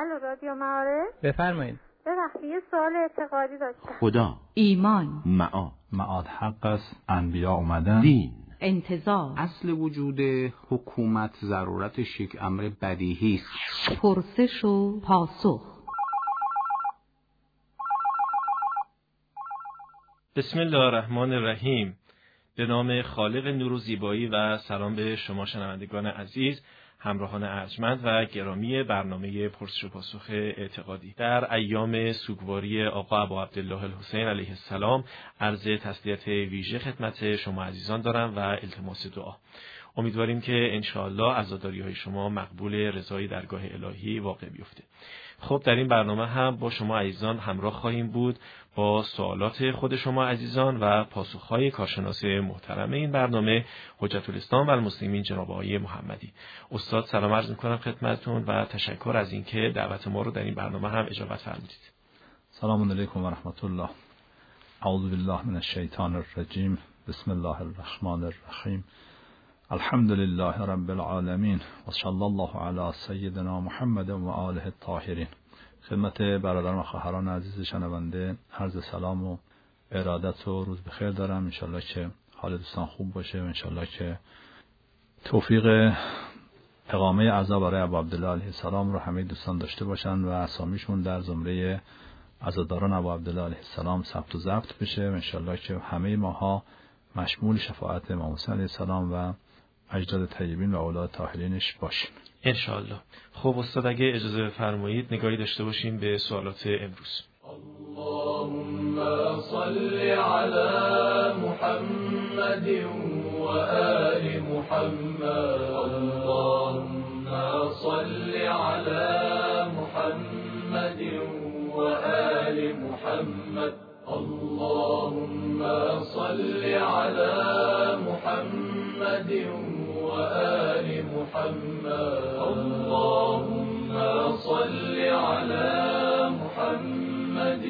الو رادیو معارف. بفرمایید. ببخشید یه سوال اعتقادی داشتم. خدا، ایمان، معاد حق است، انبیا اومدن، دین، انتظار، اصل وجود حکومت ضرورتش یک امر بدیهی است. پرسش و پاسخ. بسم الله الرحمن الرحیم. به نام خالق نور و زیبایی و سلام به شما شنوندگان عزیز، همراهان ارجمند و گرامی برنامه پرسش و پاسخ اعتقادی. در ایام سوگواری آقا ابو عبدالله الحسین علیه السلام عرض تسلیت ویژه خدمت شما عزیزان دارم و التماس دعا. امیدواریم که انشاءالله عزاداری‌های شما مقبول رضای درگاه الهی واقع بیفته. خب در این برنامه هم با شما عزیزان همراه خواهیم بود با سوالات خود شما عزیزان و پاسخهای کارشناس محترم این برنامه حجت الاسلام و المسلمین جناب آقای محمدی. استاد سلام عرض می‌کنم خدمتتون و تشکر از اینکه دعوت ما رو در این برنامه هم اجابت فرمودید. سلام علیکم و رحمت الله. اعوذ بالله من الشیطان الرجیم. بسم الله الرحمن الرحیم. الحمد لله رب العالمین و صلی الله علی سیدنا محمد و آله الطاهرین. خدمت برادران و خواهران عزیز شنونده عرض سلام و ارادت و روز بخیر دارم. انشالله که حال دوستان خوب باشه و انشالله که توفیق اقامه عزا برای ابو عبدالله علیه السلام رو همه دوستان داشته باشن و اسامیشون در زمره عزاداران ابو عبدالله علیه السلام ثبت و ضبط بشه و انشالله که همه ماها مشمول شفاعت امام حسین علیه السلام و اجداد طیبین و اولاد طاهرینش باشیم انشاءالله. خب استاد اگه اجازه بفرمایید نگاهی داشته باشیم به سوالات امروز. اللهم صل على محمد و آل محمد. اللهم صل على محمد و آل محمد. اللهم صل على محمد وآل محمد. اللهم صل على محمد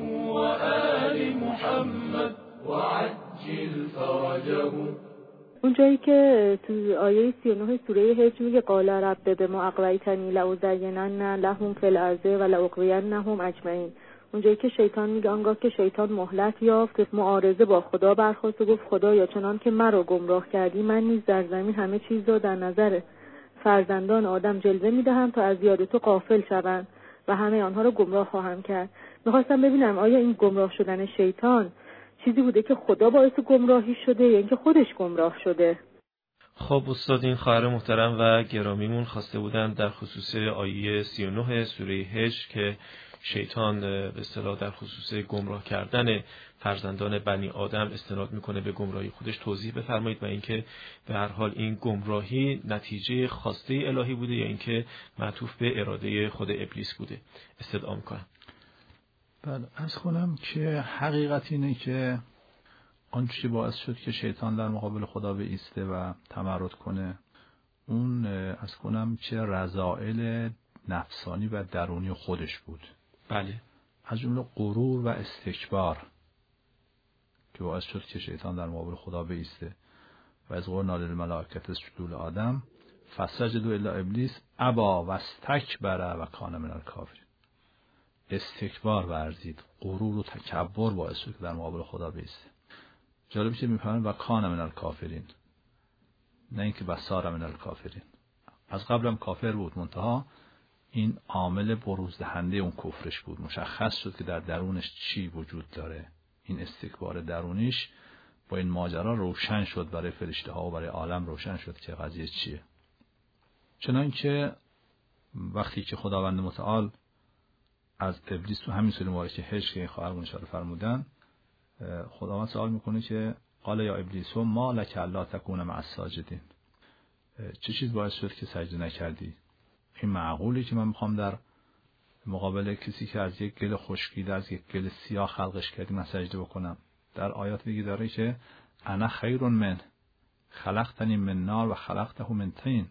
وآل محمد وعجل فرجهم. اون جایی که تو آیه 39 سوره هجر میگه قال رب بما اغویتنی لأزینن لهم فی الارض ولأغوینهم اجمعین. اونجایی که شیطان میگه آنگاه که شیطان مهلت یافت معارضه با خدا برخاست و گفت خدایا چنان که مرا گمراه کردی من نیز در زمین همه چیز را در نظر فرزندان آدم جلوه میدهم تا از یاد تو غافل شوند و همه آنها را گمراه خواهم کرد. میخواستم ببینم آیا این گمراه شدن شیطان چیزی بوده که خدا باعث گمراهی شده یا اینکه خودش گمراه شده؟ خب استاد این خواهر محترم و گرامیمون خواسته بودن در خصوص آیه 39 سوره هجر که شیطان به اصطلاح در خصوص گمراه کردن فرزندان بنی آدم استناد میکنه به گمراهی خودش توضیح بفرمایید و اینکه به هر حال این گمراهی نتیجه خواسته الهی بوده یا اینکه معطوف به اراده خود ابلیس بوده. استدعا میکنم. بله، از کنم که حقیقت اینه که آنچه که باعث شد که شیطان در مقابل خدا بایسته و تمرد کنه اون از کنم چه رذائل نفسانی و درونی خودش بود. بله. از جمله غرور و استکبار که باعث شد که شیطان در مقابل خدا بایسته و از قلنا للملائکة اسجدوا لآدم فسجدوا الا ابلیس ابا واستکبر و کان من الکافرین. استکبار ورزید، غرور و تکبر باعث شد که در مقابل خدا بایسته. جالب که میفهمن و کان من الکافرین، نه اینکه بصار من الکافرین. از قبلم کافر بود، منتها این عامل بروز دهنده اون کفرش بود. مشخص شد که در درونش چی وجود داره. این استکبار درونیش با این ماجرا روشن شد، برای فرشته ها و برای عالم روشن شد که قضیه چیه. چنانکه وقتی که خداوند متعال از ابلیس تو همین سوره مبارکه هجر که این خواهرمون اشاره فرمودن، خداوند سوال میکنه که قال یا ابلیس ما لک الا تکون مع الساجدین. چه چیز باعث شد که سجده نکردی؟ این معقولی که من میخوام در مقابل کسی که از یک گل خشکیده، از یک گل سیاه خلقش کردی من سجده بکنم؟ در آیات دیگه داره که انا خیر من خلقتنی من نار و خلقته من طین.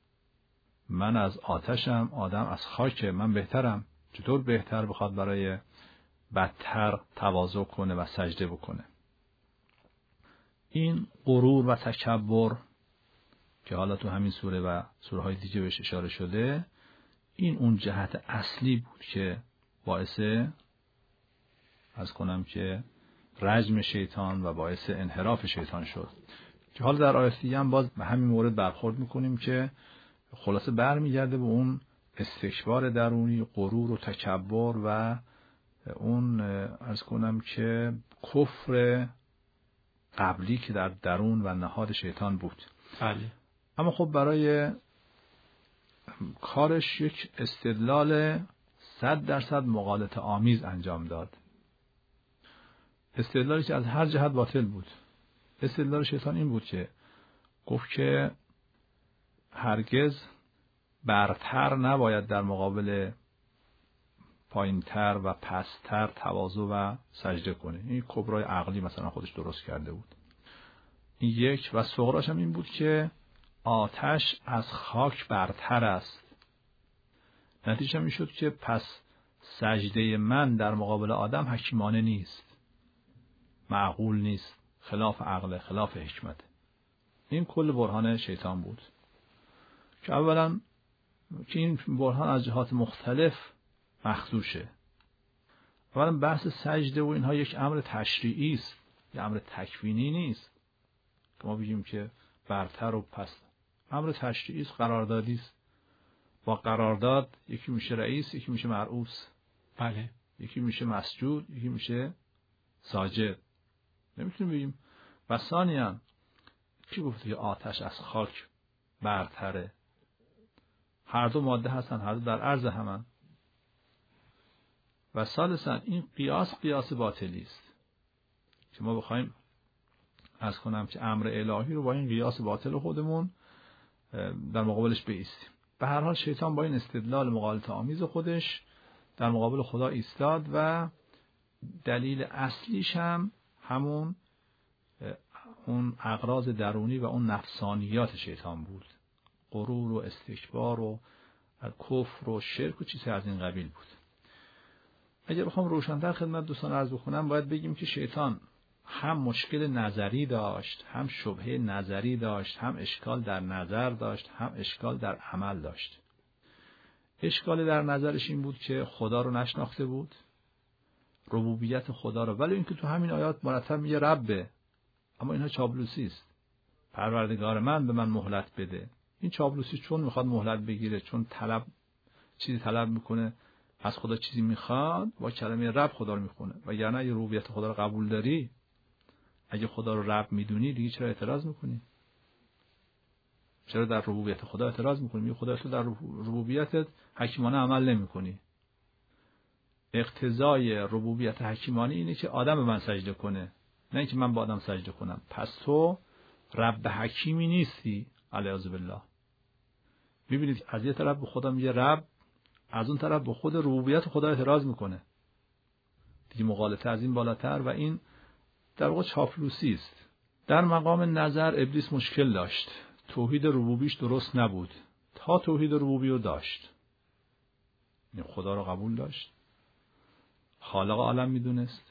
من از آتشم، آدم از خاک، من بهترم. چطور بهتر بخواد برای بدتر تواضع کنه و سجده بکنه؟ این غرور و تکبر که حالا تو همین سوره و سوره های دیگه بهش اشاره شده، این اون جهت اصلی بود که باعث از کنم که رجم شیطان و باعث انحراف شیطان شد، که حالا در آیه دیگه هم باز به همین مورد برخورد میکنیم که خلاصه برمیگرده به اون استکبار درونی، غرور و تکبر و اون عرض کنم که کفر قبلی که در درون و نهاد شیطان بود. بله. اما خب برای کارش یک استدلال 100% مغالطه آمیز انجام داد، استدلالی که از هر جهت باطل بود. استدلال شیطان این بود که گفت که هرگز برتر نباید در مقابل پایینتر و پستر تواضع و سجده کنه. این کبرای عقلی مثلا خودش درست کرده بود. این یک. و صغراش هم این بود که آتش از خاک برتر است. نتیجه می شد که پس سجده من در مقابل آدم حکیمانه نیست، معقول نیست، خلاف عقل، خلاف حکمت. این کل برهان شیطان بود که اولا که این برهان از جهات مختلف مخزوشه. اولا بحث سجده و اینها یک امر تشریعی است، یک امر تکوینی نیست که ما بگیم که برتر و پست. امر تشریعی است، قراردادی است. با قرارداد یکی میشه رئیس، یکی میشه مرئوس. بله. یکی میشه مسجود، یکی میشه ساجد. نمیتونیم بگیم. و ثانیاً کی گفته که آتش از خاک برتره؟ هر دو ماده هستن، هر دو در عرض همن. و ثالثاً این قیاس باطلی است که ما بخوایم از کنم که امر الهی رو با این قیاس باطل خودمون در مقابلش بایستیم. به هر حال شیطان با این استدلال مغالطه آمیز خودش در مقابل خدا ایستاد و دلیل اصلیش هم همون اون اغراض درونی و اون نفسانیات شیطان بود. غرور و استکبار و کفر و شرک و چیزی از این قبیل بود. اگر بخوام روشن‌تر خدمت دوستان عرض بکنم، باید بگیم که شیطان هم مشکل نظری داشت، هم شبهه نظری داشت، هم اشکال در نظر داشت، هم اشکال در عمل داشت. اشکال در نظرش این بود که خدا رو نشناخته بود، ربوبیت خدا رو، ولی اینکه تو همین آیات مرتب میگه ربه، اما اینها چاپلوسی است. پروردگار من به من مهلت بده. این چاپلوسی چون میخواد مهلت بگیره، چون چیزی طلب میکنه، از خدا چیزی میخواد، با کلمه رب خدا رو میخونه. و یعنی اگه ربوبیت خدا رو قبول داری، اگه خدا رو رب میدونی، دیگه چرا اعتراض میکنی؟ چرا در ربوبیت خدا اعتراض میکنی؟ میگه خدا تو در ربوبیتت حکیمانه عمل نمیکنی. اقتضای ربوبیت حکیمانه اینه که آدم به من سجده کنه، نه اینکه من با آدم سجده کنم. پس تو رب حکیمی نیستی، علیاذ بالله. میبینید از یه طرف به خدا میگه رب، از اون طرف به خود ربوبیت خدا اعتراض میکنه. دیگه مغالطه از این بالاتر و این در واقع چاپلوسی است. در مقام نظر ابلیس مشکل داشت. توحید ربوبیش درست نبود تا توحید ربوبی رو داشت. یعنی خدا رو قبول داشت، خالق عالم میدونست،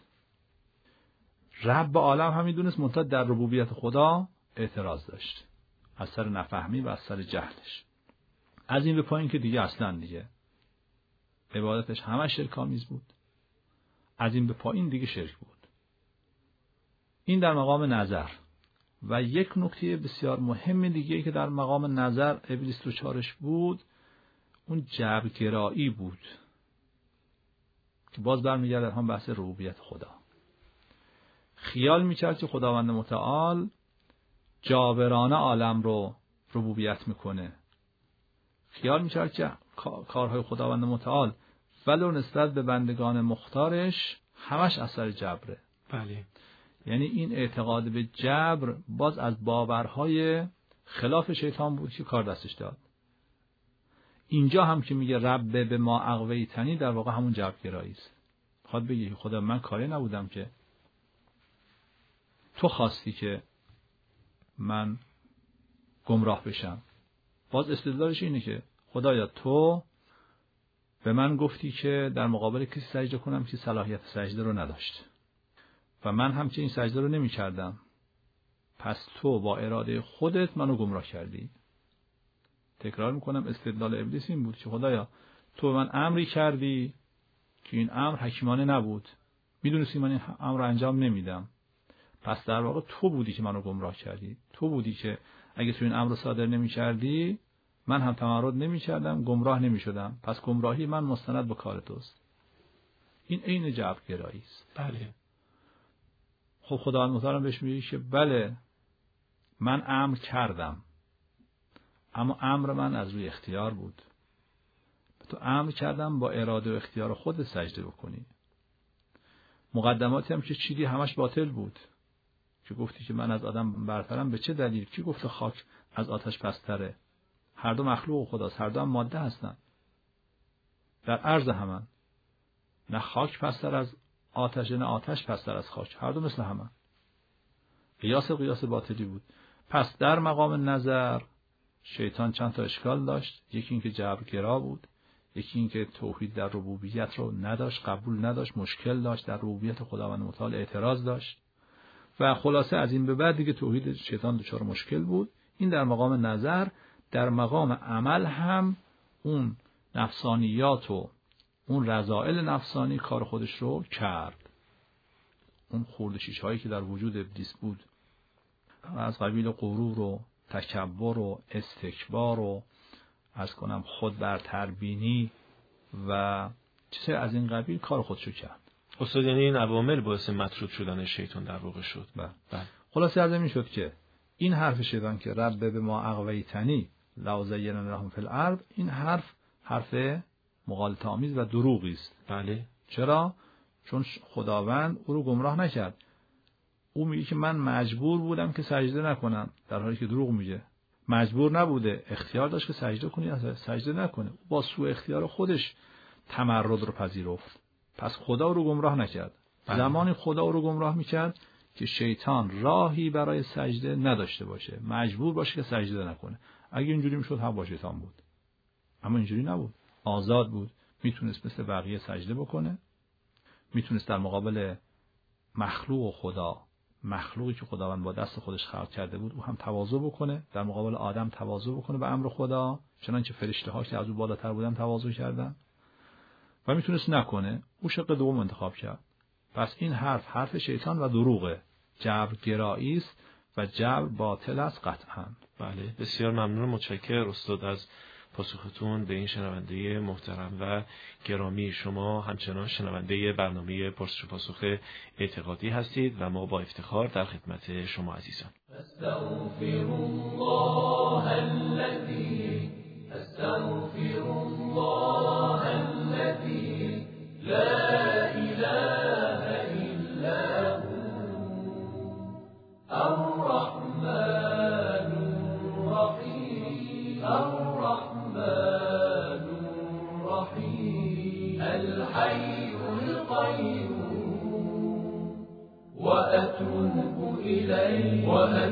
رب عالم هم میدونست، منتها در ربوبیت خدا اعتراض داشت از سر نفهمی و از سر جهلش. از این به پایین که دیگه اصلا دیگه عبادتش همه شرک آمیز بود. از این به پایین دیگه شرک بود. این در مقام نظر. و یک نکته بسیار مهم دیگه که در مقام نظر ابلیس دوچارش بود، اون جبرگرایی بود که باز برمیگرده هم بحث ربوبیت خدا. خیال میکرد که خداوند متعال جابرانه عالم رو ربوبیت میکنه. خیال میکرد که کارهای خداوند متعال ولو نسبت به بندگان مختارش همش اثر جبره. بله. یعنی این اعتقاد به جبر باز از باورهای خلاف شیطان بود که کار دستش داد. اینجا هم که میگه رب به ما اغویتنی، در واقع همون جبرگرایی است. خواهد بگی خدا من کاری نبودم که تو خواستی که من گمراه بشم. باز استدلالش اینه که خدایا تو به من گفتی که در مقابل کسی سجده کنم که صلاحیت سجده رو نداشت و من هم که این سجده رو نمی کردم. پس تو با اراده خودت منو گمراه کردی. تکرار میکنم استدلال ابلیس این بود که خدایا تو من امری کردی که این امر حکیمانه نبود، میدونستی من این امر رو انجام نمیدم، پس در واقع تو بودی که منو گمراه کردی، تو بودی که اگه تو این امر رو صادر نمی‌کردی من هم تمرد نمی‌کردم، گمراه نمی‌شدم، پس گمراهی من مستند به کار توست. این عین جبرگرایی است. بله. خب خداوند متعال بهش میگه که بله من امر کردم، اما امر من از روی اختیار بود. تو امر کردم با اراده و اختیار خود سجده بکنی. مقدماتی هم که چیدی همش باطل بود، که گفتی که من از آدم برترم. به چه دلیل؟ کی گفته خاک از آتش پستره؟ هر دو مخلوق خداست، هر دو هم ماده هستن، در عرض همن. نه خاک پستر از آتش نه آتش پستر از خاک، هر دو مثل همن. قیاس باطلی بود. پس در مقام نظر شیطان چند تا اشکال داشت. یکی این که جبرگرا بود، یکی این که توحید در ربوبیت رو نداشت، قبول نداشت، مشکل داشت، در ربوبیت خداوند متعال اعتراض داشت و خلاصه از این به بعد دیگه توحید شیطان دچار مشکل بود. این در مقام نظر. در مقام عمل هم اون نفسانیات و اون رذائل نفسانی کار خودش رو کرد. اون خورده شیش هایی که در وجود ابلیس بود از قبیل غرور و تکبر و استکبار و عرض کنم خود برتربینی و چیزهای از این قبیل کار خودشو کرد. استاد یعنی این عوامل باعث مطرود شدن شیطان در واقع شد. بله. خلاصه عرض این شد که این حرف شیطان که رب به ما اغویتنی لأزینن لهم فی الارض، این حرف مغالطه آمیز و دروغی است. بله. چرا؟ چون خداوند او رو گمراه نکرد. او میگه که من مجبور بودم که سجده نکنم، در حالی که دروغ میگه. مجبور نبوده، اختیار داشت که سجده کنی، سجده نکنه. با سوء اختیار خودش تمرد رو پذیرفت. پس خدا رو گمراه نکرد. زمانی خدا رو گمراه میکرد که شیطان راهی برای سجده نداشته باشه، مجبور باشه که سجده نکنه. اگه اینجوری میشد هم با شیطان بود، اما اینجوری نبود، آزاد بود، میتونست مثل بقیه سجده بکنه، میتونست در مقابل مخلوق خدا، مخلوقی که خداوند با دست خودش خلق کرده بود، او هم تواضع بکنه، در مقابل آدم تواضع بکنه به امر خدا، چنانچه فرشته ها که از او بالاتر بودن تواضع کردن، و میتونست نکنه. او شق دوم انتخاب کرد. پس این حرف شیطان و دروغه، جبرگرایی است و جبر باطل است قطعا. بله، بسیار ممنون، متشکرم استاد از پاسختون به این شنونده محترم و گرامی. شما همچنان شنونده برنامه پرسش و پاسخ اعتقادی هستید و ما با افتخار در خدمت شما عزیزان. استغفر الله الذی لا اله الا هو الرحمن الرحیم الحي القيوم وأتوب إليه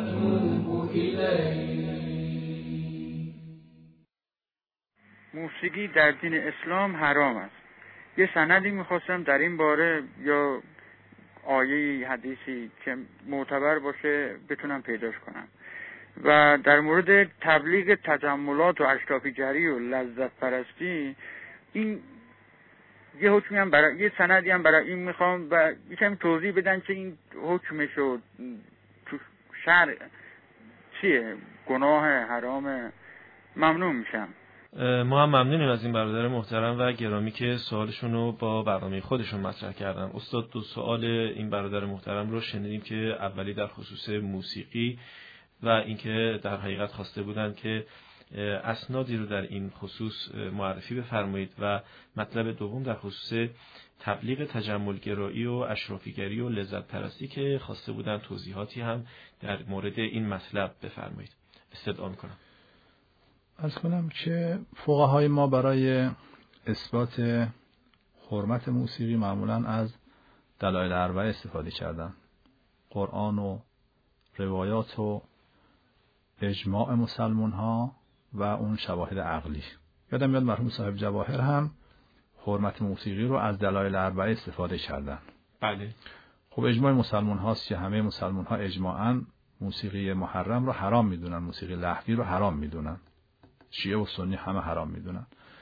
موسیقی در دین اسلام حرام است. یه سندی میخواستم در این باره یا آیه حدیثی که معتبر باشه بتونم پیداش کنم. و در مورد تبلیغ تجملات و اشرافیگری و لذت پرستی، این یه حکمی هم برای یه سندی هم برای این میخوام و یکم توضیح بدن که این حکمش و تو شرع چیه، گناه حرام. ممنون میشم. ما هم ممنونیم از این برادر محترم و گرامی که سوالشون رو با برنامه خودشون مطرح کردن. استاد، دو سوال این برادر محترم رو شنیدیم که اولی در خصوص موسیقی و اینکه در حقیقت خواسته بودن که اسنادی رو در این خصوص معرفی بفرمایید و مطلب دوم در خصوص تبلیغ تجملگرایی و اشرافیگری و لذت پرستی که خواسته بودن توضیحاتی هم در مورد این مطلب بفرمایید. استدعا می‌کنم. عرض کنم که فقهای ما برای اثبات حرمت موسیقی معمولاً از دلایل اربعه استفاده کردن: قرآن و روایات و اجماع مسلمان ها و اون شواهد عقلی. یادم میاد مرحوم صاحب جواهر هم حرمت موسیقی رو از دلایل اربعه استفاده کردن. بله. خب اجماع مسلمان هاست که همه مسلمان ها اجماعاً موسیقی محرم رو حرام میدونن، موسیقی لهوی رو حرام میدونن، شیعه و سنی همه حرام میدونن.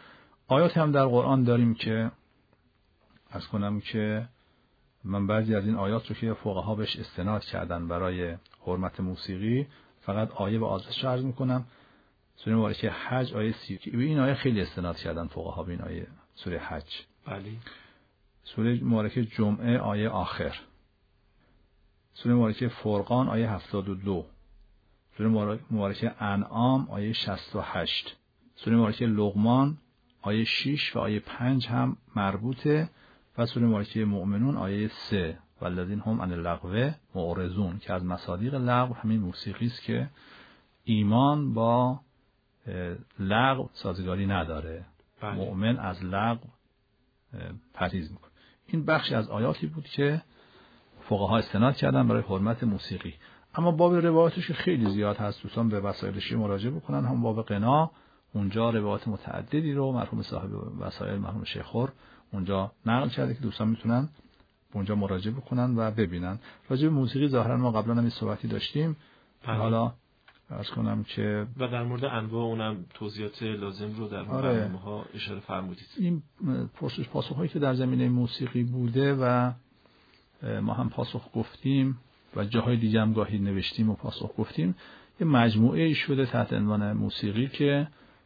آیاتی هم در قرآن داریم که عرض کنم که من بعضی از این آیات رو که فقها بهش استناد کردن برای حرمت موسیقی فقط آیه به آزش عرض میکنم. سوره مبارکه حج آیه 30 به این آیه خیلی استناد کردن فقها به این آیه سوره حج. بله. سوره مبارکه جمعه آیه آخر، سوره مبارکه فرقان آیه 72، سوره مبارکه انعام آیه 68، سوره مبارکه لقمان آیه 6 و آیه 5 هم مربوطه و سوره مبارکه مؤمنون آیه 3 والذین هم عن اللغو معرضون که از مصادیق لغو همین موسیقی است که ایمان با لغو سازگاری نداره. بله. مؤمن از لغو پرهیز میکنه. این بخشی از آیاتی بود که فقها استناد کردن برای حرمت موسیقی. اما باب روایاتش خیلی زیاد هست، دوستان به وسایل شیعه مراجعه بکنن. هم باب قنا اونجا روایات متعددی رو مرحوم صاحب وسایل مرحوم شیخور اونجا نقل کرده که دوستان میتونن اونجا مراجعه بکنن و ببینن. راجع به موسیقی ظاهرا ما قبلا هم صحبتی داشتیم. حالا عرض کنم که و در مورد انواع اونم توضیحات لازم رو در برنامه‌ها اشاره فرمودید. این پرسش پاسخ‌هایی که در زمینه موسیقی بوده و ما هم پاسخ گفتیم و جاهای دیگه هم گاهی نوشتیم و پاسخ گفتیم، یه مجموعه شده تحت عنوان موسیقی که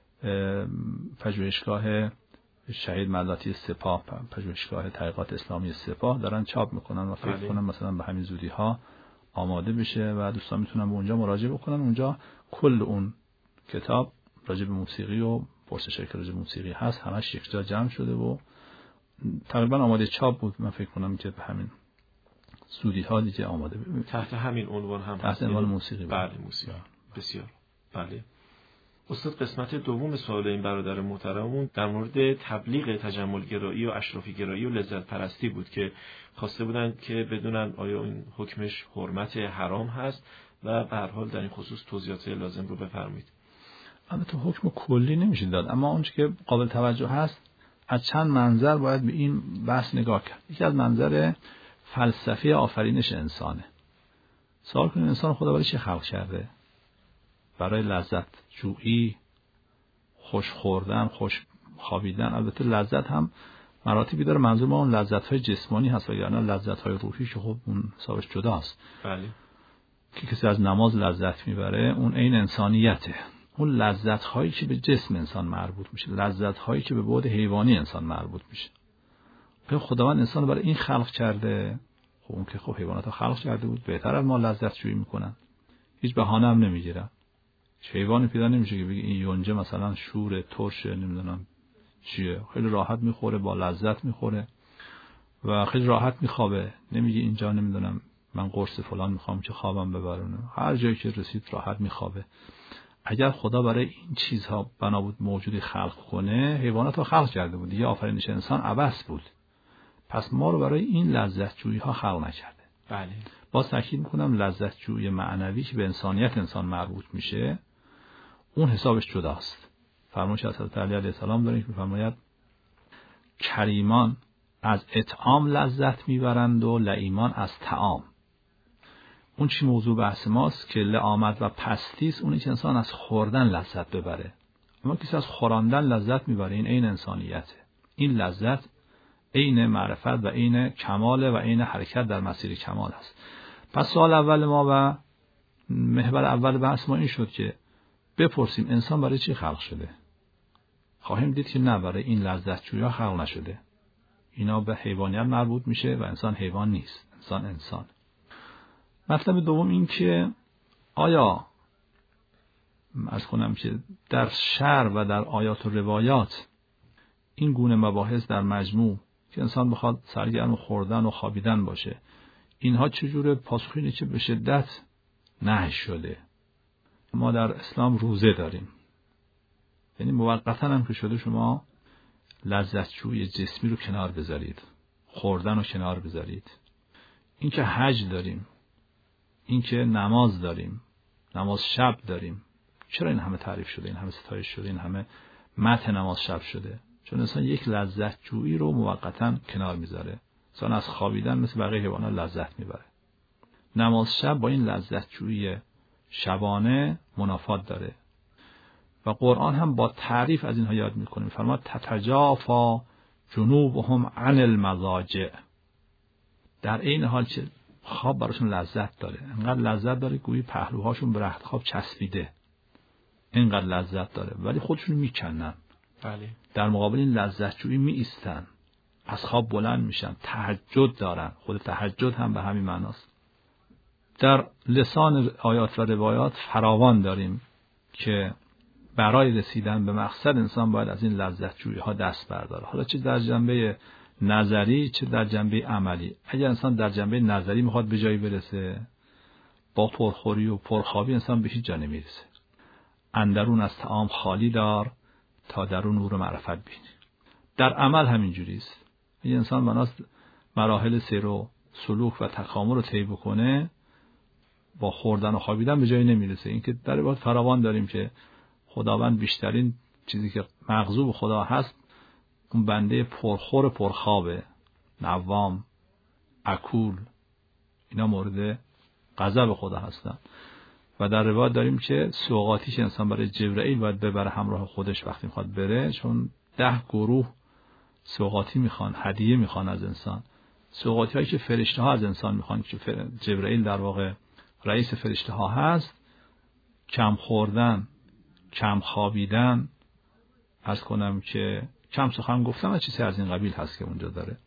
پژوهشگاه شهید ملاتی سپاه، پژوهشگاه تحقیقات اسلامی سپاه دارن چاپ میکنن و فکر کنم مثلا به همین زودی ها آماده بشه و دوستان میتونن به اونجا مراجعه بکنن. اونجا کل اون کتاب راجع به موسیقی و پرسش‌هایی که راجع به موسیقی هست همش یک جا جمع شده و تقریبا آماده چاپ بود. من فکر کنم که به همین زودی ها دیگه آماده بشه. تحت همین عنوان هم تحت عنوان موسیقی. بله موسیقی. بسیار. بله. استاد قسمت دوم سوال این برادر محترممون در مورد تبلیغ تجمل گرایی و اشرافی گرایی و لذت پرستی بود که خواسته بودن که بدونن آیا این حکمش حرمت حرام هست و به هر حال در این خصوص توضیحات لازم رو بفرمایید. البته حکم کلی نمیشه داد، اما اونچه که قابل توجه هست از چند منظر باید به این بحث نگاه کرد. یکی از منظر فلسفی آفرینش انسانه. سوال کنید انسان خدا برای چه خلق کرده؟ برای لذت جویی، خوش خوردن، خوش خوابیدن. البته لذت هم مراتبی داره، منظور ما اون لذت‌های جسمانی هست وگرنه لذت‌های روحی که خب اون حسابش جداست. بله. که کسی از نماز لذت میبره اون عین انسانیته. اون لذت‌هایی که به جسم انسان مربوط میشه، لذت‌هایی که به بعد حیوانی انسان مربوط میشه. خداوند انسان برای این خلق کرده. خب اون که خب حیوانات خلق کرده بود بهتر از ما لذت جویی میکنن، هیچ بهانه هم نمیگیرن. حیوانی پیدا نمیشه که بگه این یونجه مثلا شور ترشه نمیدونم چیه، خیلی راحت میخوره، با لذت میخوره و خیلی راحت میخوابه. نمیگه اینجا نمیدونم من قرص فلان میخوام که خوابم ببرونه، هر جایی که رسید راحت میخوابه. اگر خدا برای این چیزها بنا بود موجودی خلق کنه، حیوانات رو خلق کرده بود دیگه، آفرینش انسان عبث بود. پس ما رو برای این لذت جویی ها خلق نکرده. بله. باز تاکید میکنم لذت جویی معنوی که به انسانیت انسان مربوط میشه اون حسابش جداست. فرمایش حضرت علی علیه السلام داریم که میفرماید کریمان از اطعام لذت میبرند و لئیمان از طعام. اون چی موضوع بحث ماست که لئامت و پستیست اونی که انسان از خوردن لذت ببره، اما کسی از خوراندن لذت میبره. این عین انسانیته. این لذت عین معرفت و عین کمال و عین حرکت در مسیر کمال است. پس سوال اول ما و محور اول بحث ما این شد که بپرسیم انسان برای چی خلق شده؟ خواهیم دید که نه، برای این لذت جویی خلق نشده. اینا به حیوانیت مربوط میشه و انسان حیوان نیست، انسان انسان. مطلب دوم این که آیا عرض کنم که در شرع و در آیات و روایات این گونه مباحث در مجموع که انسان بخواد سرگرم خوردن و خوابیدن باشه، اینها چجوره؟ پاسخ اینه که به شدت نهی شده. ما در اسلام روزه داریم، یعنی موقتا هم که شده شما لذتجوی جسمی رو کنار بذارید، خوردن رو کنار بذارید. این که حج داریم، این که نماز داریم، نماز شب داریم. چرا این همه تعریف شده، این همه ستایش شده، این همه مدح نماز شب شده؟ چون انسان یک لذت جویی رو موقتا کنار میذاره. انسان از خوابیدن مثل بقیه حیوانات لذت میبره. نماز شب با این لذت جویی شبانه منافات داره. و قرآن هم با تعریف از اینها یاد میکنه. میفرماد تتجافا جنوبهم عن المضاجع. در این حال که خواب براشون لذت داره، انقدر لذت داره گویی پهلوهاشون به رخت خواب چسبیده، اینقدر لذت داره، ولی خودشون میکنن. بله. در مقابل این لذت جویی می ایستن، از خواب بلند میشن، تهجد دارن. خود تهجد هم به همین معناست. در لسان آیات و روایات فراوان داریم که برای رسیدن به مقصد انسان باید از این لذت جویی ها دست برداره، حالا چه در جنبه نظری چه در جنبه عملی. اگر انسان در جنبه نظری میخواد به جایی برسه، با پرخوری و پرخوابی انسان به هیچ جا نمیرسه. اندرون از طعام خالی دار تا درون نور معرفت بینی. در عمل همین جوریست. اگه انسان بناست مراحل سیر و سلوک و تکامل رو طی بکنه، با خوردن و خوابیدن به جایی نمیرسه. این که در روایات فراوان داریم که خداوند بیشترین چیزی که مغضوب خدا هست اون بنده پرخور پرخوابه، نوام، اکول، اینا مورد غضب خدا هستن. و در روایات داریم که سوغاتی که انسان برای جبرئیل باید ببره همراه خودش وقتی میخواد بره، چون 10 گروه سوغاتی میخوان، هدیه میخوان از انسان. سوغاتی هایی که فرشته ها از انسان میخوان، که جبرئیل در واقع رئیس فرشته ها هست، کم خوردن، کم خوابیدن، عرض کنم که کم سخن گفتن و چیزی از این قبیل هست که اونجا داره.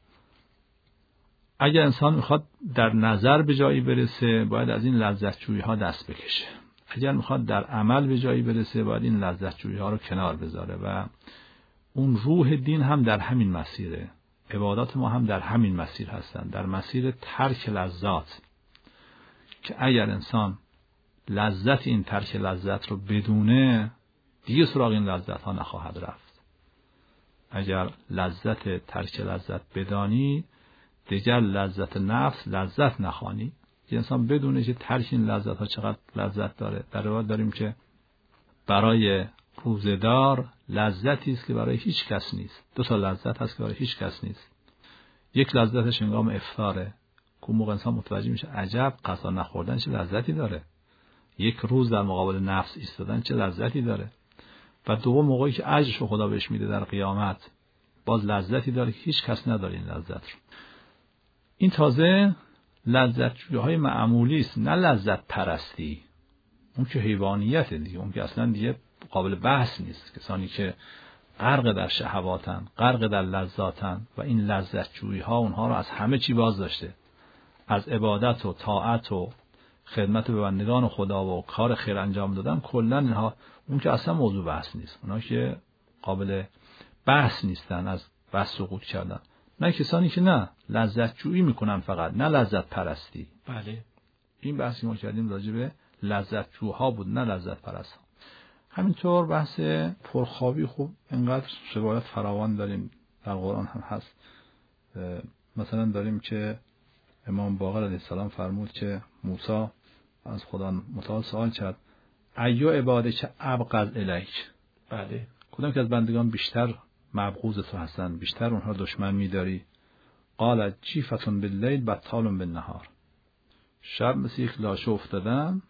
اگر انسان میخواد در نظر به جایی برسه، باید از این لذت جویی ها دست بکشه. اگر میخواد در عمل به جایی برسه، باید این لذت جویی ها رو کنار بذاره. و اون روح دین هم در همین مسیره، عبادات ما هم در همین مسیر هستن، در مسیر ترک لذات، که اگر انسان لذت این ترک لذت رو بدونه، دیگه سراغ این لذت ها نخواهد رفت. اگر لذت ترک لذت بدانی، دیگر لذت نفس لذت نخوانی. یه انسان بدونه که ترک این لذت ها چقدر لذت داره. در روایت داریم که برای روزدار لذتی است که برای هیچ کس نیست. 2 تا لذت هست که برای هیچ کس نیست. یک لذتش هنگام افطاره، که موقع انسان متوجه میشه عجب غذا نخوردن چه لذتی داره. یک روز در مقابل نفس ایستادن چه لذتی داره. و دوم موقعی که اجرشو خدا بهش میده در قیامت، باز لذتی داره که هیچ کس نداره این لذت رو. این تازه لذت جویی‌های معمولی است، نه لذت پرستی. اون که حیوانیت دیگه، اون که اصلا دیگه قابل بحث نیست. کسانی که غرق در شهواتن، غرق در لذاتن و این لذت جویی‌ها اونها رو از همه چی باز داشته، از عبادت و طاعت و خدمت به بندگان خدا و کار خیر انجام دادن، کلا اینها اون که اصلا موضوع بحث نیست. اونها که قابل بحث نیستن از بحث سقوط کردن. نه کسانی که نه لذت جویی میکنن فقط، نه لذت پرستی. بله. این بحثی ما کردیم راجع به لذت جوها بود، نه لذت پرست. همینطور بحث پرخوابی، خوب اینقدر روایات فراوان داریم، در قرآن هم هست. مثلا داریم که امام باقر علیه السلام فرمود که موسی از خدا متعال سوال کرد ایو عبادک ابغض الیک. بله. کدام که از بندگان بیشتر مبغوض تو هستن، بیشتر اونها دشمن می‌داری؟ قال جیفتون باللیل بطالون بالنهار. شب مثل یک لاشه افتادن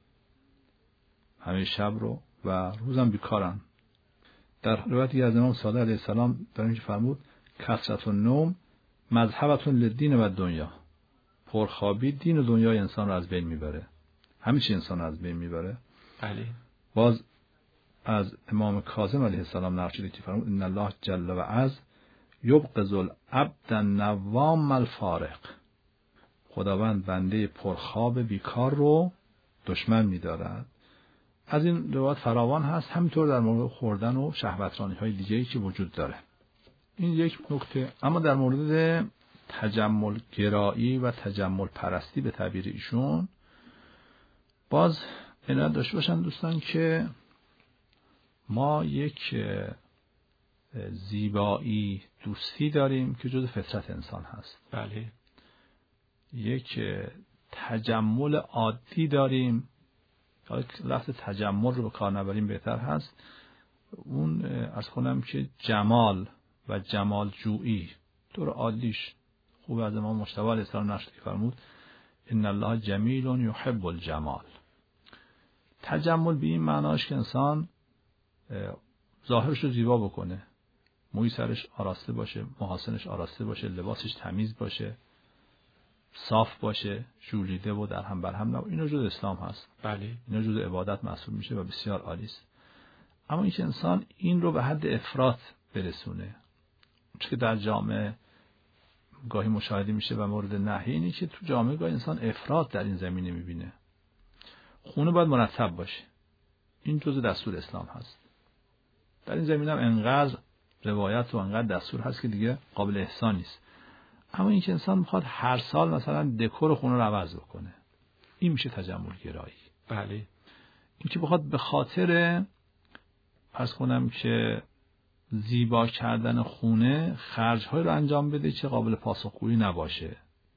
همه شب رو و روزم بیکارن. در روایتی از امام صادق علیه السلام داریم که فرمود کثرت النوم مذهبتون للدین و دنیا. پرخوابی دین و دنیای انسان رو از بین میبره، همه چی انسان رو از بین میبره. بله. باز از امام کاظم علیه السلام نقل شده که فرمود ان الله جل و عز یبغض العبد النوام الفارغ. خداوند بنده پرخواب بیکار رو دشمن می‌دارد. از این روایات فراوان هست، همینطور در مورد خوردن و شهوترانی‌های دیگه‌ای که وجود داره. این یک نکته. اما در مورد تجمل گرایی و تجمل پرستی به تعبیر ایشون، باز عنایت داشته باشن دوستان که ما یک زیبایی دوستی داریم که جزء فطرت انسان هست. بله. یک تجمل عادی داریم، حالا لفظ تجمل رو به کار نبریم بهتر هست. اون عرض کنم که جمال و جمال جویی طور عادیش خوب از امام مجتبی علیه السلام نشد که فرمود ان الله جمیل یحب الجمال. تجمل به این معناش که انسان ظاهرش رو زیبا بکنه، موی سرش آراسته باشه، محاسنش آراسته باشه، لباسش تمیز باشه، صاف باشه، ژولیده و در هم بر هم نه. اینا جزء اسلام هست. بله. اینا جزء عبادت محسوب میشه و بسیار عالی است. اما اینکه انسان این رو به حد افراط برسونه، چون که در جامعه گاهی مشاهده میشه و مورد نهی اینه که تو جامعه گاهی انسان افراط در این زمینه میبینه. خونه باید مرتب باشه. این جزء دستور اسلام هست. در این زمینه هم انقدر روایت و انقدر دستور هست که دیگه قابل احسان نیست. اما این که انسان میخواد هر سال مثلا دکور خونه رو عوض بکنه، این میشه تجمل گرایی. بله. این که بخواد به خاطر پس کنم که زیبا کردن خونه خرج‌های رو انجام بده که قابل پاسخگویی نباشه.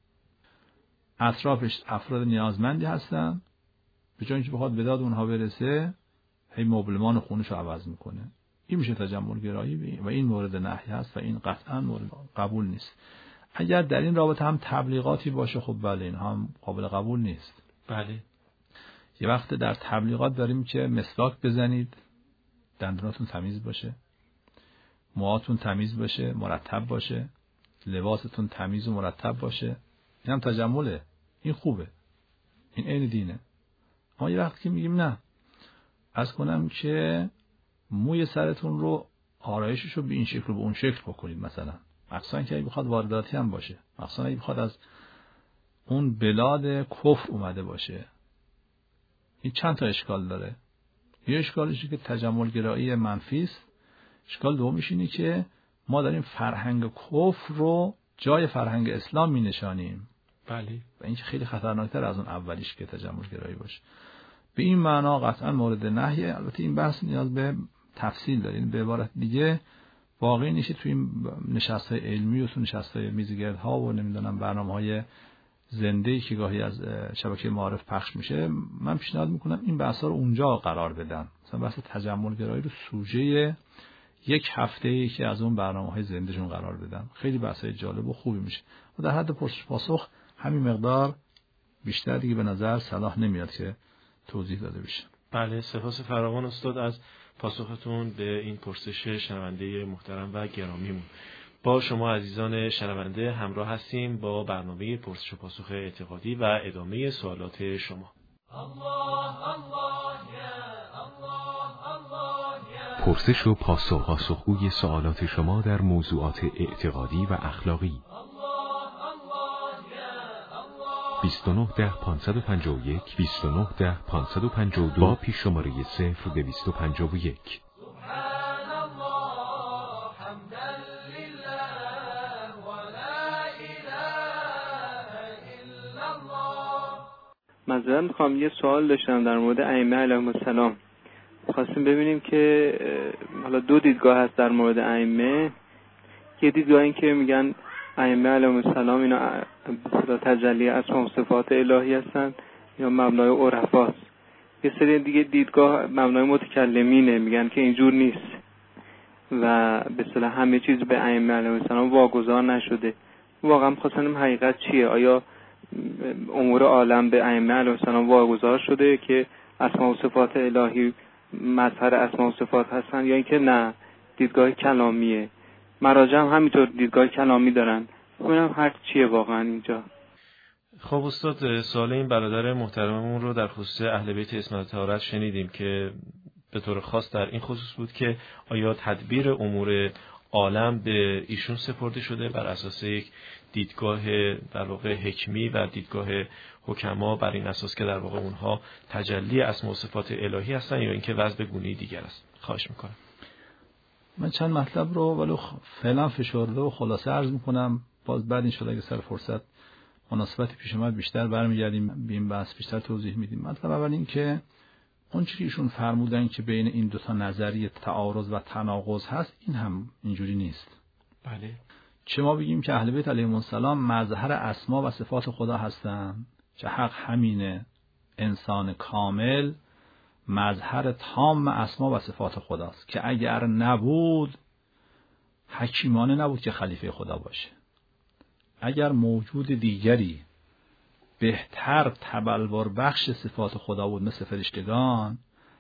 اطرافش افراد نیازمندی هستن، به جای اینکه بخواد به داد اونها برسه هی مبلمان خونش رو عوض میکنه. این میشه تجمل گرایی و این مورد نهی هست و این قطعا مورد قبول نیست. اگر در این رابطه هم تبلیغاتی باشه خب بله، این هم قابل قبول نیست. بله. یه وقت در تبلیغات داریم که مسواک بزنید، دندوناتون تمیز باشه، موهاتون تمیز باشه، مرتب باشه، لباستون تمیز و مرتب باشه. این هم تجمله، این خوبه، این عین دینه. اما یه وقت که میگیم نه، از کنم که موی سرتون رو آرایشش رو به این شکل و به اون شکل بکنید، مثلا مخصوصا که اگه بخواد وارداتی هم باشه، مخصوصا اگه بخواد از اون بلاد کفر اومده باشه. این چند تا اشکال داره. یه اشکالشه که تجمل گرایی منفی است. اشکال دومیش اینه که ما داریم فرهنگ کفر رو جای فرهنگ اسلام می نشانیم. بله. و این که خیلی خطرناکتر از اون اولیش که تجمل گرایی باشه. به این معنا قطعا مورد نهیه. البته این بحث نیاز به تفصیل داره. به عبارت دیگه واقعی نیست توی این نشست‌های علمی و تو نشست‌های میزگردها و نمیدونم برنامه‌های زنده‌ای که گاهی از شبکه معارف پخش میشه، من پیشنهاد میکنم این بحث‌ها رو اونجا قرار بدن. مثلا بحث تجمل گرایی رو سوژه یک هفته‌ای که از اون برنامه‌های زندهشون قرار بدن. خیلی بحث‌های جالب و خوبی میشه. و در حد پرسش پاسخ همین مقدار، بیشتر دیگه به نظر صلاح نمیاد که توضیح داده بشه. بله، سپاس فراوان استاد از پاسختون به این پرسش شنونده محترم و گرامیمون. با شما عزیزان شنونده همراه هستیم با برنامه پرسش و پاسخ اعتقادی و ادامه سوالات شما. پرسش و پاسخگوی سوالات شما در موضوعات اعتقادی و اخلاقی. 2910-551 2910-552 با پیش شماره 0251. معذرت میخوام، یه سوال داشتم در مورد ائمه علیهم السلام. خواستیم ببینیم که حالا دو دیدگاه هست در مورد ائمه. یه دیدگاه این که میگن ائمه علیهم السلام اینا به اصطلاح تجلی اسما و صفات الهی هستن یا مبنای عرفاست. یه سری دیگه دیدگاه مبنای متکلمینه، میگن که اینجور نیست و به اصطلاح همه چیز به ائمه علیهم السلام واگذار نشده. واقعا خواستم حقیقت چیه؟ آیا امور عالم به ائمه علیهم السلام واگذار شده که اسما و صفات الهی مظهر اسما و صفات هستن، یا اینکه نه دیدگاه کلامیه؟ مراجع هم همینطور دیدگاه کلامی دارن. ببینم هر چیه واقعا اینجا. خب استاد، سوال این برادر محترممون رو در خصوص اهل بیت اسمت طهارت شنیدیم که به طور خاص در این خصوص بود که آیا تدبیر امور عالم به ایشون سپرده شده بر اساس یک دیدگاه در واقع حکمی و دیدگاه حکما، بر این اساس که در واقع اونها تجلی اسما و صفات الهی هستن، یا اینکه وضع به گونه‌ای دیگر است؟ خواهش میکنم. من چند مطلب رو ولی فعلا فشرده و خلاصه عرض میکنم. باز بعد انشالله اگه سر فرصت مناسبتی پیش اومد بیشتر برمیگردیم به این بحث، بیشتر توضیح میدیم. مطلب اول این که اون چیزی ایشون فرمودن که بین این دو تا نظریه تعارض و تناقض هست، این هم اینجوری نیست. بله. چه ما بگیم که اهل بیت علیهم السلام مظهر اسما و صفات خدا هستن که حق همینه، انسان کامل مظهر تام اسما و صفات خداست که اگر نبود حکیمانه نبود که خلیفه خدا باشه. اگر موجود دیگری بهتر تبلور بخش صفات خدا بود مثل فرشتگان،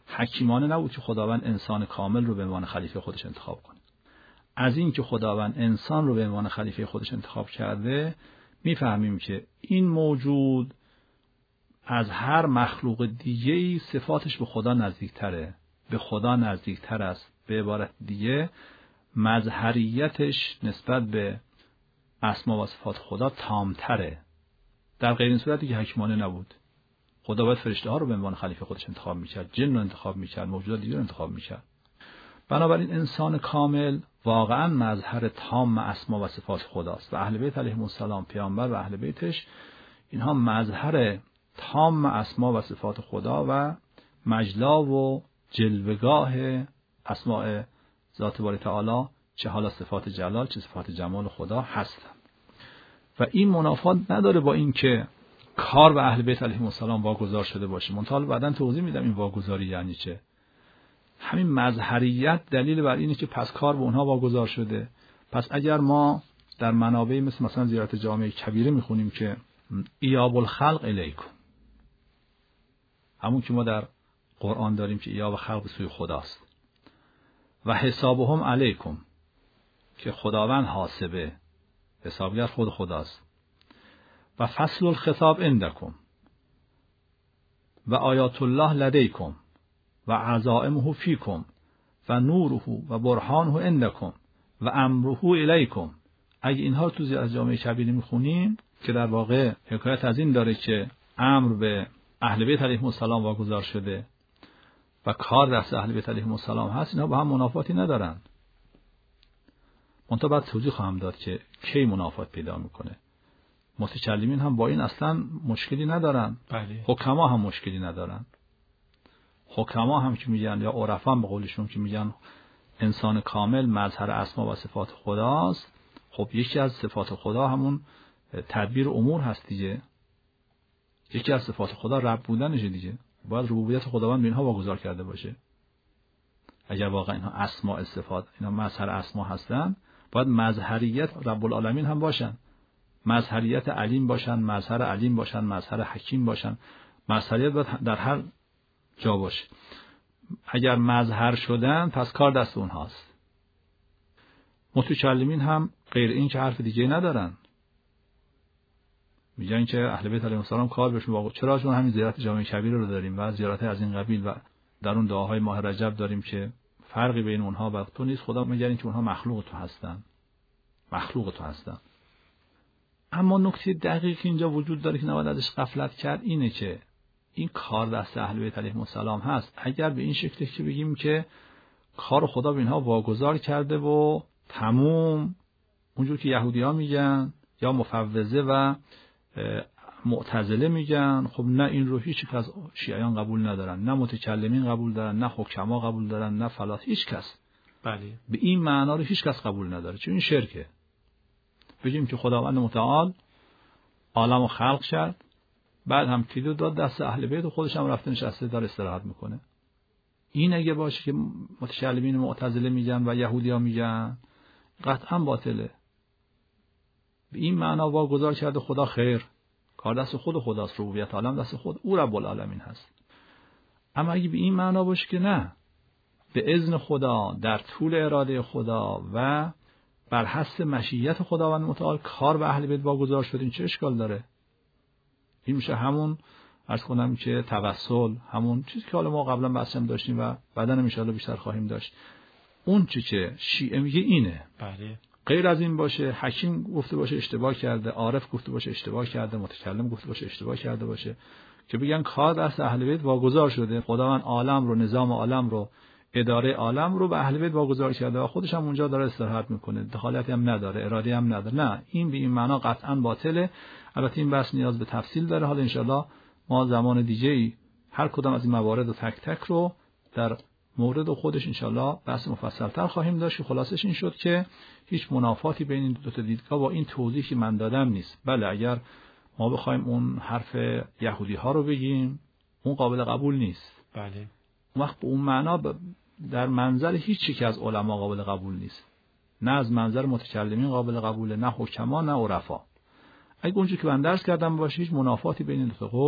حکیمانه نبود که خداوند انسان کامل رو به عنوان خلیفه خودش انتخاب کنه. از این که خداوند انسان رو به عنوان خلیفه خودش انتخاب کرده میفهمیم که این موجود از هر مخلوق دیگه‌ای صفاتش به خدا نزدیکتره، به خدا نزدیکتر است. به عبارت دیگه مظهریتش نسبت به اسما و صفات خدا تامتره. در غیر این صورتی که حکیمانه نبود، خدا باید فرشته ها رو به عنوان خلیفه خودش انتخاب میکرد، جن رو انتخاب میکرد، موجودات دیگر رو انتخاب میکرد. بنابراین انسان کامل واقعا مظهر تام اسما و صفات خداست و اهل بیت علیهم السلام، پیامبر و اهل بیتش، اینها مظهر تام اسما و صفات خدا و مجلا و جلوگاه اسماء ذات باری تعالی، چه حالا صفات جلال چه صفات جمال خدا هستند. و این منافات نداره با این که کار به اهل بیت علیهم السلام واگذار شده باشه. منتها بعداً توضیح میدم این واگذاری یعنی چه. همین مظهریت دلیل بر اینه که پس کار به اونها واگذار شده. پس اگر ما در منابع مثلا زیارت جامع کبیره میخونیم که ایاب الخلق الیکم، همون که ما در قرآن داریم که ایاب خلق به سوی خداست، و حسابهم علیکم که خداوند حاسبه، حسابگر خود خداست، و فصل الخطاب عندکم و آیات الله لدیکم و عزائمه فیکم و نوره و برهانه عندکم و امره الیکم. اگه اینها رو تو زیارت جامع کبیره میخونیم که در واقع حکایت از این داره که امر به اهل بیت علیهم السلام واگذار شده و کار دست اهل بیت علیهم السلام هست، اینها با هم منافاتی ندارن. منتها بعد توضیح خواهم داد که کی منافات پیدا میکنه. متکلمین هم با این اصلا مشکلی ندارن، حکما هم مشکلی ندارن. حکما هم که میگن، یا عرفا هم به قولشون که میگن انسان کامل مظهر اسما و صفات خداست، خب یکی از صفات خدا همون تدبیر امور هست دیگه. یکی از صفات خدا رب بودنشه دیگه. باید ربوبیت خداوند به اینها واگذار کرده باشه. اگر واقعا اینها اسماء صفات، اینا مظهر اسما هستن، باید مظهریت رب العالمین هم باشن، مظهریت علیم باشن، مظهر علیم باشن، مظهر حکیم باشن. مظهریت باید در هر جا باشه. اگر مظهر شدن پس کار دست اونهاست. متکلمین هم غیر این که حرف دیگه ندارن، میگن که اهل بیت علیهم السلام کار بهشون واقع. چرا؟ چون همین زیارت جامع کبیره رو داریم و زیارت از این قبیل و در اون دعاهای ماه رجب داریم که فرقی بین اونها و تو نیست. خدا میگه که اونها مخلوق تو هستن، مخلوق تو هستن. اما نکته دقیق اینجا وجود داره که نباید ازش غفلت کرد، اینه که این کار دست اهل بیت علیهم السلام هست. اگر به این شکلی که بگیم که کار خدا به اینها واگذار کرده و تموم، اونجور که یهودی‌ها میگن یا مفوضه و معتزله میگن، خب نه این رو هیچ کس از شیعیان قبول ندارن، نه متکلمین قبول دارن، نه حکما قبول دارن، نه فلات، هیچ کس. بله. به این معنا رو هیچ کس قبول نداره، چون این شرکه. بگیم که خداوند متعال عالمو خلق کرد، بعد هم کلیدو داد دست اهل بیت و خودش هم رفته نشسته داره استراحت میکنه. این اگه باشه که متکلمین معتزله میگن و یهودی‌ها میگن، قطعا باطله. به این معنا واگذار کرده خدا خیر، کار دست خود خداست، ربوبیت عالم دست خود او رب العالمین هست. اما اگه به این معنا باشه که نه، به اذن خدا، در طول اراده خدا و بر حسب مشیت خداوند متعال کار به اهل بیت واگذار شده، این چه اشکال داره؟ این میشه همون عرض کنم که توسل، همون چیزی که حالا ما قبلا بحثم داشتیم و بعداً ان شاء الله بیشتر خواهیم داشت. اون چیزی که شیعه میگه اینه. بله. غیر از این باشه، حکیم گفته باشه اشتباه کرده، عارف گفته باشه اشتباه کرده، متکلم گفته باشه اشتباه کرده باشه، که بگن کار دست اهل بیت واگذار شده، خداوند عالم رو، نظام عالم رو، اداره عالم رو به اهل بیت واگذار کرده و خودش هم اونجا داره استراحت میکنه، دخالتی هم نداره، ارادی هم نداره. نه، این به این معنا قطعا باطله. البته این بحث نیاز به تفصیل داره. حالا ان شاء الله ما زمان دیگه‌ای هر کدام از این موارد و تک تک رو در مورد خودش ان شاء الله بحث مفصل‌تر خواهیم داشت. خلاصش این شد که هیچ منافاتی بین این دو تا دیدگاه با این توضیحی که من دادم نیست. بله، اگر ما بخوایم اون حرف یهودی‌ها رو بگیم، اون قابل قبول نیست. بله. اون وقت به اون معنا در منظر هیچ یک از علما قابل قبول نیست. نه از منظر متکلمین قابل قبوله، نه حکما، نه عرفا. اگه اونجوری که من درس کردم باشه، هیچ منافاتی بین این دو قول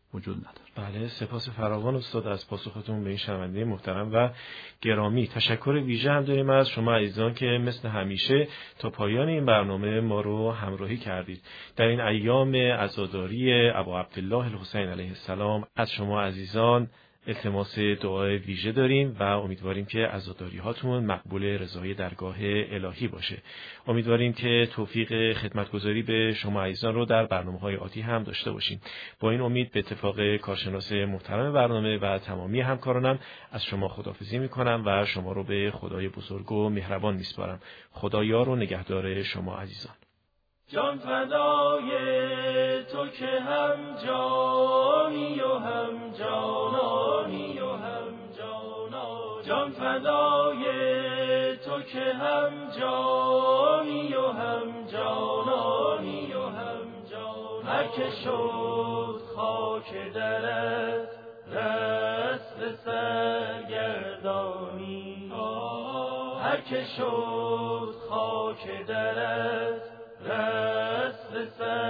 وجود نداره. بله، سپاس فراوان استاد از پاسختون به این شنونده محترم و گرامی. تشکر ویژه هم داریم از شما عزیزان که مثل همیشه تا پایان این برنامه ما رو همراهی کردید. در این ایام عزاداری ابا عبدالله الحسین علیه السلام از شما عزیزان التماس دعای ویژه داریم و امیدواریم که عزاداری هاتون مقبول رضای درگاه الهی باشه. امیدواریم که توفیق خدمتگزاری به شما عزیزان رو در برنامه‌های آتی هم داشته باشیم. با این امید به اتفاق کارشناس محترم برنامه و تمامی همکارانم از شما خداحافظی می‌کنم و شما رو به خدای بزرگ و مهربان می‌سپارم. خدا یار و نگهدار شما عزیزان. جان فدای تو که هم جانی و هم جانانی و هم جانا، جان فدای تو که هم جانی و هم جانانی و هم جانا، هر که شد خاک درت رست به سرگردانی، هر که شد خاک درت رست به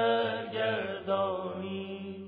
سرگردانی،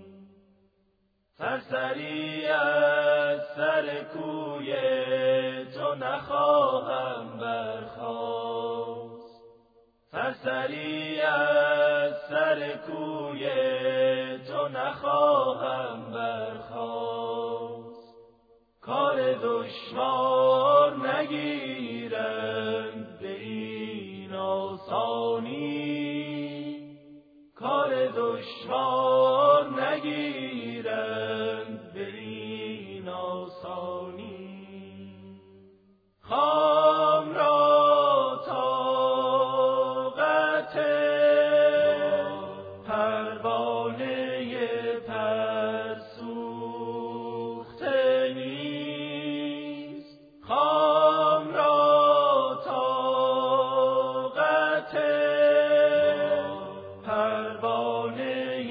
سرسری از سر کوی تو نخواهم برخاست، سرسری از سر کوی تو نخواهم برخاست، کار دشوار نگیرم به این آسانی، کار دشوار نگیرم به این آسانی، خام را طاقت پروانه پرسوخته نیست، خام را طاقت پروانه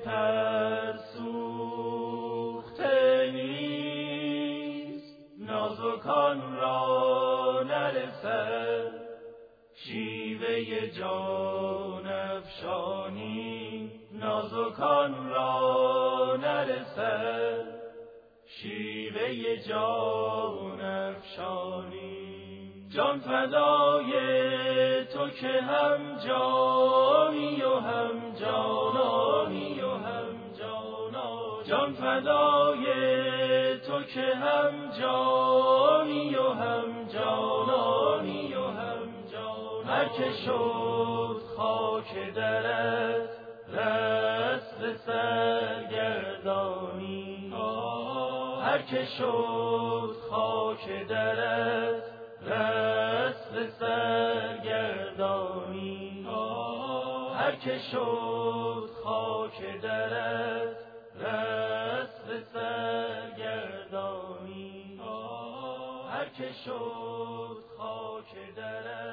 پرسوخته نیست، نازکان را نرسد شیوه جان افشانی، نازکان را نرسد شیوه جان افشانی، جان فدای تو که هم جانی و هم جانانی و هم جانا، جان فدای تو که هم جانی و هم جانانی و هم جانا، هر که شد خاک درت رست به سرگردانی، هر که شد خاک درت رست به سرگردانی، هر که شد خاک درت رست به سرگردانی، هر که شد خاک درت